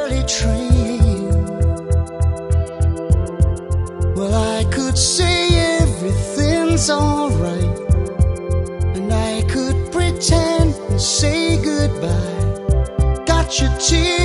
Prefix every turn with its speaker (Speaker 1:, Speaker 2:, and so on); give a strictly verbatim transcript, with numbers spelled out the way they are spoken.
Speaker 1: early train. Well, I could say everything's alright, and I could pretend and say goodbye. Got your tears